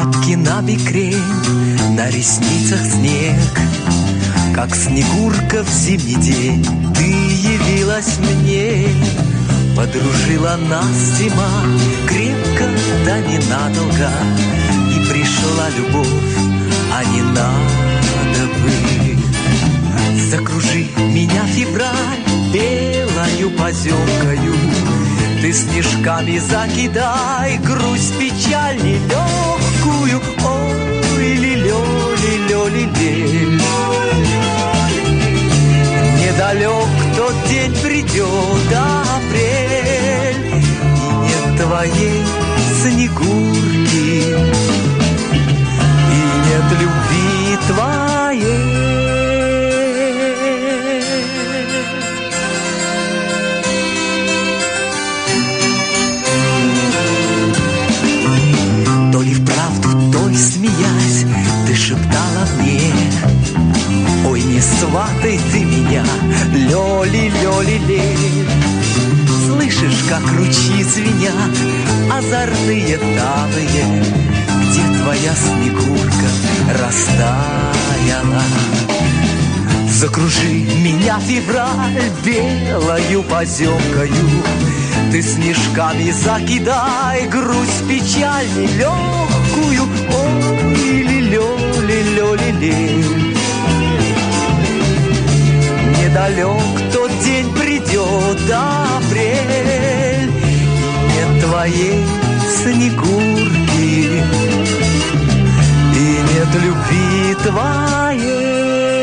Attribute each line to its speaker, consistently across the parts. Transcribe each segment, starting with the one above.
Speaker 1: лапки на бикрень, на ресницах снег. Как снегурка в зимний день ты явилась мне. Подружила нас зима крепко, да ненадолго. И пришла любовь, а не надо бы. Закружи меня, февраль, белою поземкою. Ты снежками закидай грусть, печаль нелегкую. Ой, ли-лё-ли-лё-ли-лель. Недалек тот день придет, апрель, и нет твоей снегурки, и нет любви твоей. То ли вправду, то ли смеясь, ты шептала мне: ой, не сватай ты меня, лёли-лёли-ле. Слышишь, как ручьи звенят, озорные талые, где твоя снегурка растаяла. Закружи меня, февраль, белою поземкою. Ты снежками закидай грусть, печаль нелегкую. Ой, ли-лё-ли-лё-ли-ле. Недалек тот день придет, апрель, и нет твоей снегурки, и нет любви твоей.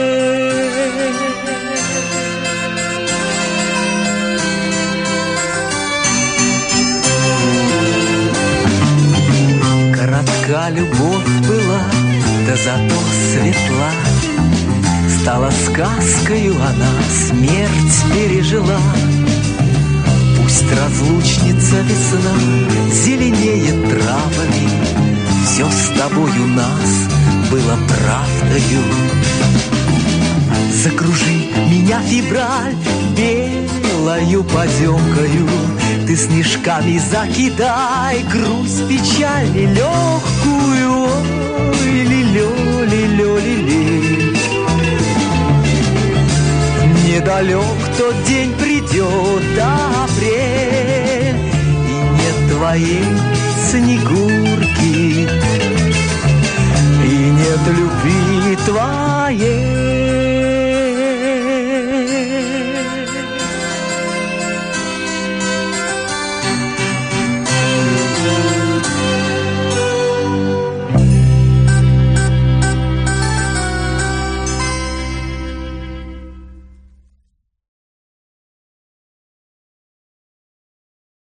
Speaker 1: Коротка любовь была, да зато светла. Стала сказкою она, смерть пережила. Пусть разлучница весна зеленеет травами, все с тобою нас было правдою. Закружи меня, февраль, белою поземкою. Ты снежками закидай грусть, печаль нелегкую. Ой, ли-лё-ли-лё-ли-ле. Недалек тот день придет, апрель, и нет твоей снегурки, и нет любви